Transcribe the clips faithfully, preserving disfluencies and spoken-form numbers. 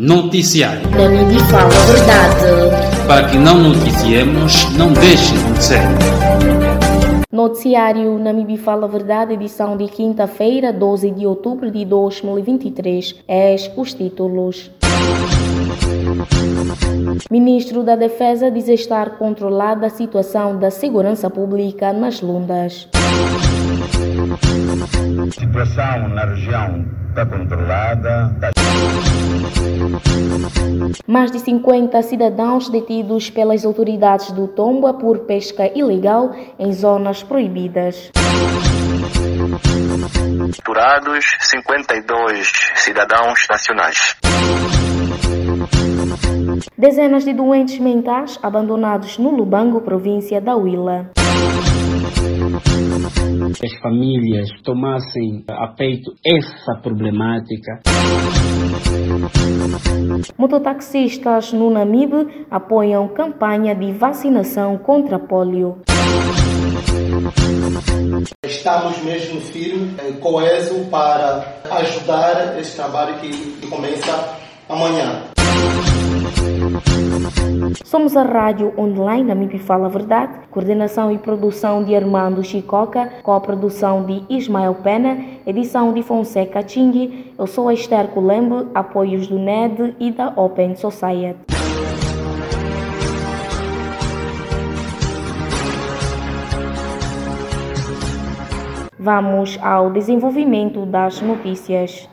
Noticiário. Namíbia fala a verdade. Para que não noticiemos, não deixe de acontecer. Noticiário Namíbia fala a verdade, edição de quinta-feira, doze de outubro de dois mil e vinte e três. Eis os títulos. Ministro da Defesa diz estar controlada a situação da segurança pública nas Lundas. A situação na região está controlada. Está... Mais de cinquenta cidadãos detidos pelas autoridades do Tomba por pesca ilegal em zonas proibidas. Capturados cinquenta e dois cidadãos nacionais. Dezenas de doentes mentais abandonados no Lubango, província da Huila. As famílias tomassem a peito essa problemática. Mototaxistas no Namibe apoiam campanha de vacinação contra pólio. Estamos mesmo firmes, coesos para ajudar esse trabalho que, que começa amanhã. Somos a rádio online Namíbia Fala a Verdade, coordenação e produção de Armando Chicoca, com a produção de Ismael Pena, edição de Fonseca Chingui. Eu sou a Esther Colembe, apoios do N E D e da Open Society. Vamos ao desenvolvimento das notícias.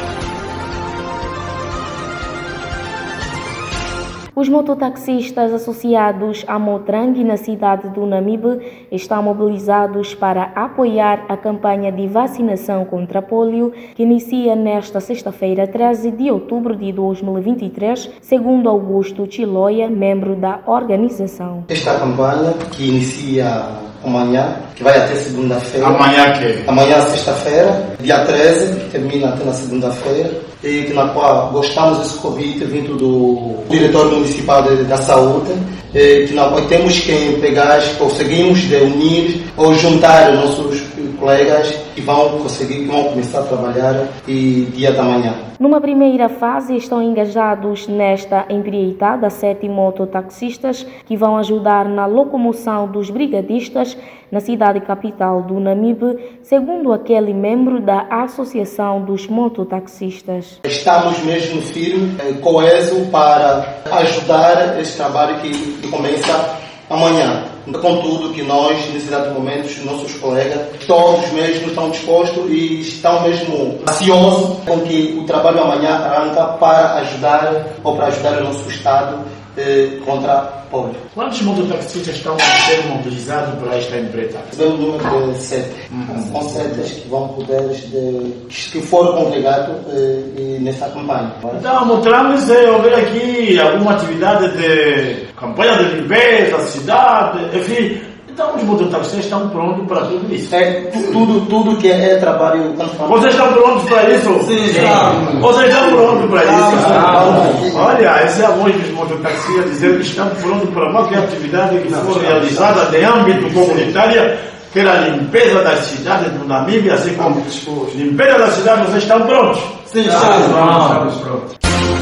Os mototaxistas associados à Motrang na cidade do Namibe estão mobilizados para apoiar a campanha de vacinação contra pólio que inicia nesta sexta-feira, treze de outubro de dois mil e vinte e três, segundo Augusto Chiloia, membro da organização. Esta campanha que inicia amanhã, que vai até segunda-feira. Amanhã que? Amanhã, sexta-feira, dia treze, que termina até na segunda-feira. E na qual gostamos desse convite vindo do diretor municipal de, da saúde, e que na qual temos que pegar, conseguimos de unir ou juntar nossos colegas que vão conseguir, que vão começar a trabalhar e dia da manhã. Numa primeira fase estão engajados nesta empreitada sete mototaxistas que vão ajudar na locomoção dos brigadistas na cidade capital do Namibe, segundo aquele membro da Associação dos Mototaxistas. Estamos mesmo firmes, coesos para ajudar esse trabalho que, que começa amanhã. Contudo, que nós, nesse exato momento, os nossos colegas, todos mesmo estão dispostos e estão mesmo ansiosos com que o trabalho amanhã arranca para ajudar ou para ajudar o nosso Estado eh, contra a pólio. Quantos mototaxistas estão a ser mobilizados para esta empresa? Recebemos o número de sete. Uhum. São sete que vão poder, de, que foram congregados eh, nessa campanha. Então, mostramos é haver aqui alguma atividade de campanha de limpeza, cidade, enfim. Então, os mototaxistas estão prontos para tudo isso. É, tudo, tudo que é trabalho... Vocês estão prontos para isso? Sim, sim. Vocês estão prontos para isso? Ah, olha, esse é a voz dos mototaxistas dizer que estão prontos para qualquer atividade que for realizada de âmbito comunitário, que era a limpeza das cidades do Namíbia, assim como limpeza da cidade, vocês estão prontos? Sim, estamos prontos.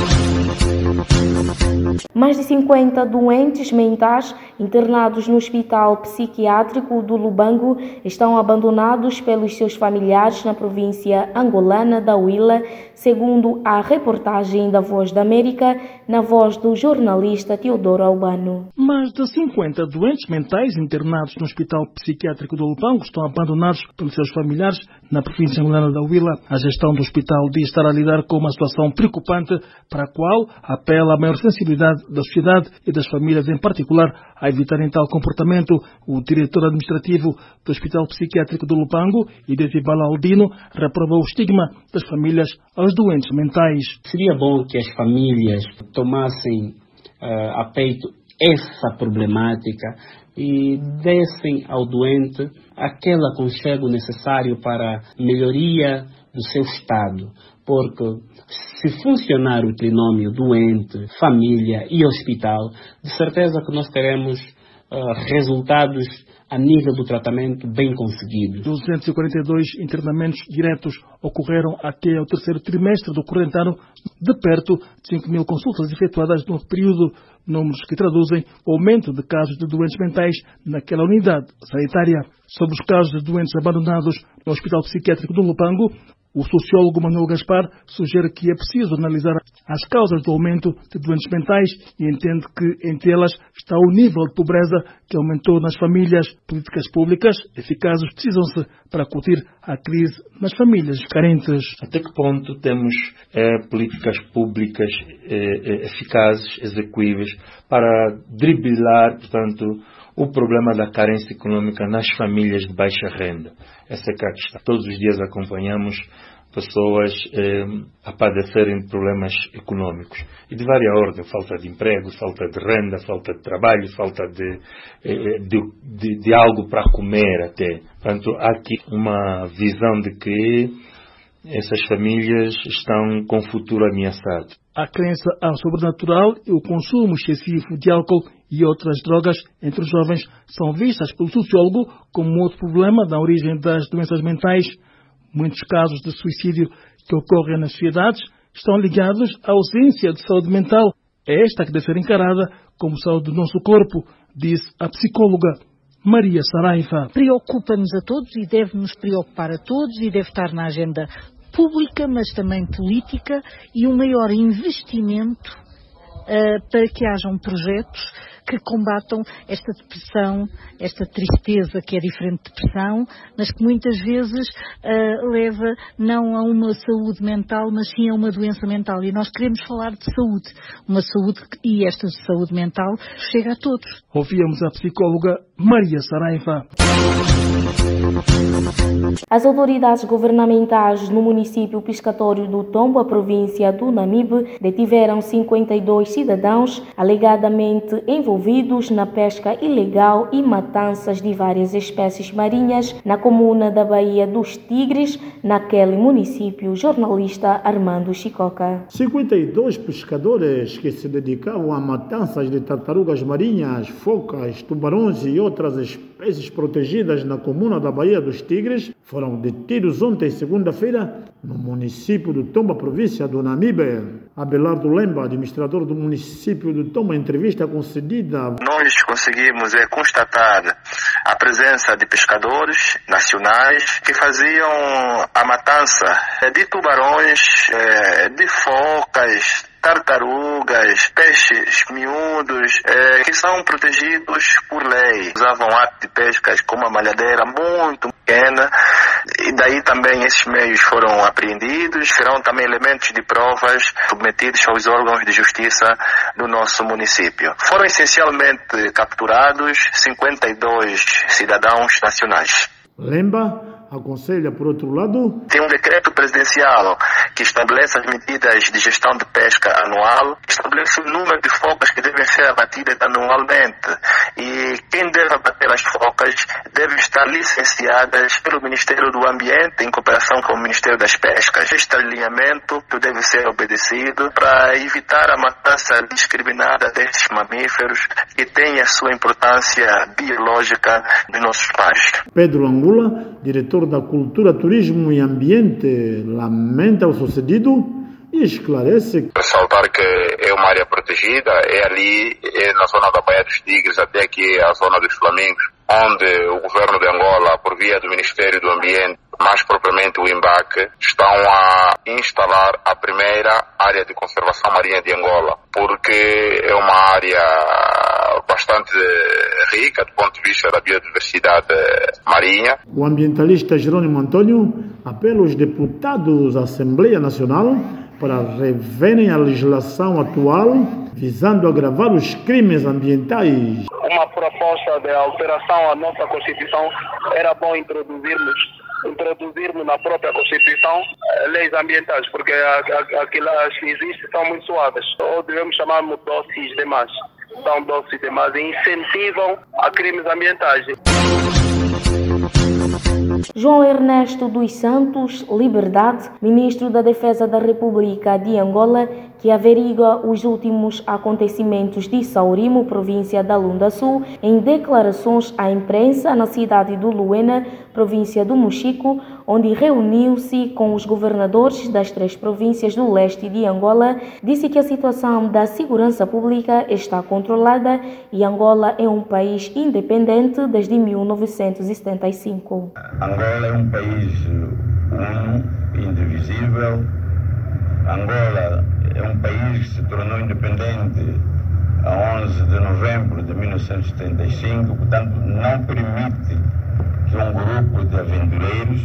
Mais de cinquenta doentes mentais internados no Hospital Psiquiátrico do Lubango estão abandonados pelos seus familiares na província angolana da Huila, segundo a reportagem da Voz da América, na voz do jornalista Teodoro Albano. Mais de cinquenta doentes mentais internados no Hospital Psiquiátrico do Lubango estão abandonados pelos seus familiares na província angolana da Huila. A gestão do hospital diz estar a lidar com uma situação preocupante para a qual apela a maior sensibilidade da sociedade e das famílias em particular a evitarem tal comportamento. O diretor administrativo do Hospital Psiquiátrico do Lubango, Idesibala Aldino, reprova o estigma das famílias aos doentes mentais. Seria bom que as famílias tomassem uh, a peito essa problemática e dessem ao doente aquele aconchego necessário para a melhoria do seu estado. Porque se funcionar o trinômio doente, família e hospital, de certeza que nós teremos uh, resultados a nível do tratamento bem conseguidos. duzentos e quarenta e dois internamentos diretos ocorreram até o terceiro trimestre do corrente ano, de perto de cinco mil consultas efetuadas no período, números que traduzem o aumento de casos de doentes mentais naquela unidade sanitária. Sobre os casos de doentes abandonados no Hospital Psiquiátrico do Lupango, o sociólogo Manuel Gaspar sugere que é preciso analisar as causas do aumento de doentes mentais e entende que entre elas está o nível de pobreza que aumentou nas famílias. Políticas públicas eficazes precisam-se para acutir a crise nas famílias carentes. Até que ponto temos é, políticas públicas é, eficazes, execuíveis, para driblar, portanto, o problema da carência econômica nas famílias de baixa renda? Essa é que é a questão. Todos os dias acompanhamos pessoas eh, a padecerem de problemas econômicos e de várias ordens, falta de emprego, falta de renda, falta de trabalho, falta de, eh, de, de, de algo para comer até. Portanto, há aqui uma visão de que essas famílias estão com o futuro ameaçado. A crença ao sobrenatural e o consumo excessivo de álcool e outras drogas entre os jovens são vistas pelo sociólogo como outro problema da origem das doenças mentais. Muitos casos de suicídio que ocorrem nas sociedades estão ligados à ausência de saúde mental. É esta que deve ser encarada como saúde do nosso corpo, diz a psicóloga Maria Saraiva. Preocupa-nos a todos e deve-nos preocupar a todos e deve estar na agenda pública, mas também política, e um maior investimento uh, para que hajam projetos que combatam esta depressão, esta tristeza que é diferente de depressão, mas que muitas vezes uh, leva não a uma saúde mental, mas sim a uma doença mental. E nós queremos falar de saúde, uma saúde, e esta saúde mental chega a todos. Ouvíamos a psicóloga Maria Saraiva. As autoridades governamentais no município pescatório do Tombo, província do Namibe, detiveram cinquenta e dois cidadãos alegadamente envolvidos na pesca ilegal e matanças de várias espécies marinhas na comuna da Baía dos Tigres, naquele município. Jornalista Armando Chicoca. cinquenta e dois pescadores que se dedicavam a matanças de tartarugas marinhas, focas, tubarões e outras espécies protegidas na comuna da Baía dos Tigres foram detidos ontem, segunda-feira, no município do Tomba, província do Namibe. Abelardo Lemba, administrador do município do Tomba, em entrevista concedida. Nós conseguimos é, constatar a presença de pescadores nacionais que faziam a matança de tubarões, de focas, tartarugas, peixes miúdos, eh, que são protegidos por lei. Usavam ato de pescas com uma malhadeira muito pequena, e daí também esses meios foram apreendidos. Serão também elementos de provas submetidos aos órgãos de justiça do nosso município. Foram essencialmente capturados cinquenta e dois cidadãos nacionais. Lemba aconselha, por outro lado, tem um decreto presidencial que estabelece as medidas de gestão de pesca anual, que estabelece o número de focas que devem ser abatidas anualmente, e quem deve abater as focas deve estar licenciadas pelo Ministério do Ambiente em cooperação com o Ministério das Pescas. Este alinhamento deve ser obedecido para evitar a matança discriminada destes mamíferos que têm a sua importância biológica dos nossos mares. Pedro Angula, diretor da Cultura, Turismo e Ambiente, lamenta o sucedido e esclarece. Ressaltar que é uma área protegida, é ali, é na zona da Baía dos Tigres, até aqui a zona dos Flamingos, onde o governo de Angola, por via do Ministério do Ambiente, mais propriamente o IMBAC, estão a instalar a primeira área de conservação marinha de Angola, porque é uma área bastante rica do ponto de vista da biodiversidade marinha. O ambientalista Jerônimo Antônio apela aos deputados da Assembleia Nacional para reverem a legislação atual visando agravar os crimes ambientais. Uma proposta de alteração à nossa Constituição era bom introduzirmos introduzirmos na própria Constituição leis ambientais, porque aquelas que existem são muito suaves, ou devemos chamar de doces demais. São doces demais e incentivam a crimes ambientais. João Ernesto dos Santos Liberdade, ministro da Defesa da República de Angola, que averigua os últimos acontecimentos de Saurimo, província da Lunda Sul, em declarações à imprensa na cidade do Luena, província do Mochico, onde reuniu-se com os governadores das três províncias do leste de Angola, disse que a situação da segurança pública está controlada e Angola é um país independente desde mil novecentos e setenta e cinco. Angola é um país uno, indivisível. Angola é um país que se tornou independente a onze de novembro de mil novecentos e setenta e cinco, portanto não permite que um grupo de aventureiros,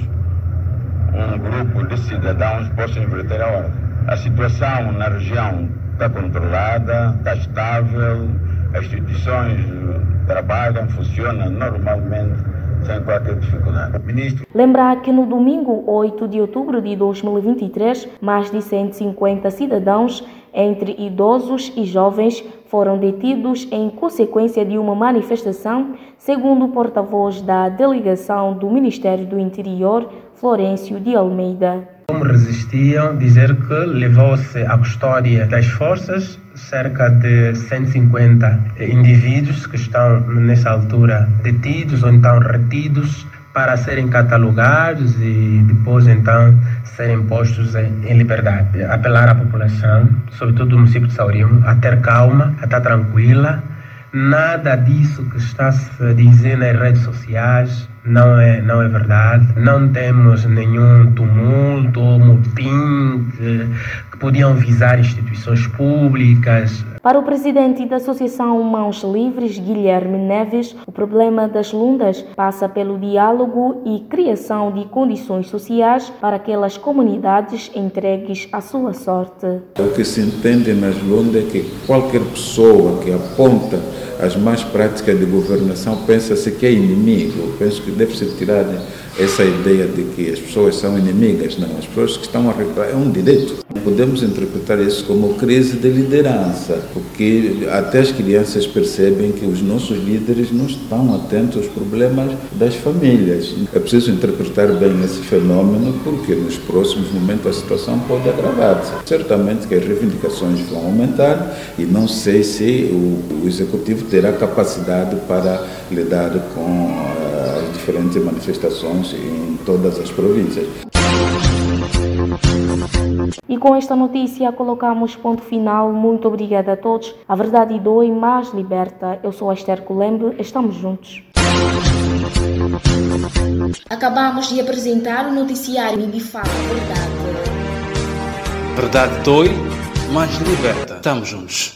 um grupo de cidadãos possa inverter a ordem. A situação na região está controlada, está estável, as instituições trabalham, funcionam normalmente, sem qualquer dificuldade. Ministro... Lembrar que no domingo oito de outubro de dois mil e vinte e três, mais de cento e cinquenta cidadãos, entre idosos e jovens, foram detidos em consequência de uma manifestação, segundo o porta-voz da delegação do Ministério do Interior, Florencio de Almeida. Como resistiam, dizer que levou-se à custódia das forças cerca de cento e cinquenta indivíduos que estão nessa altura detidos ou então retidos para serem catalogados e depois então serem postos em, em liberdade. Apelar à população, sobretudo do município de Saurimo, a ter calma, a estar tranquila. Nada disso que está a se dizer nas redes sociais não é, não é verdade. Não temos nenhum tumulto ou motim que, que podiam visar instituições públicas. Para o presidente da Associação Mãos Livres, Guilherme Neves, o problema das lundas passa pelo diálogo e criação de condições sociais para aquelas comunidades entregues à sua sorte. O que se entende nas lundas é que qualquer pessoa que aponta as más práticas de governação pensa-se que é inimigo. Penso que deve-se tirar essa ideia de que as pessoas são inimigas. Não, as pessoas que estão a reclamar é um direito. Podemos interpretar isso como crise de liderança, porque até as crianças percebem que os nossos líderes não estão atentos aos problemas das famílias. É preciso interpretar bem esse fenômeno, porque nos próximos momentos a situação pode agravar-se. Certamente que as reivindicações vão aumentar e não sei se o, o Executivo terá capacidade para lidar com uh, as diferentes manifestações em todas as províncias. E com esta notícia colocamos ponto final. Muito obrigada a todos. A verdade dói, mas liberta. Eu sou a Esther Colembe. Estamos juntos. Acabamos de apresentar o noticiário de Fala Verdade. Verdade dói, mas liberta. Estamos juntos.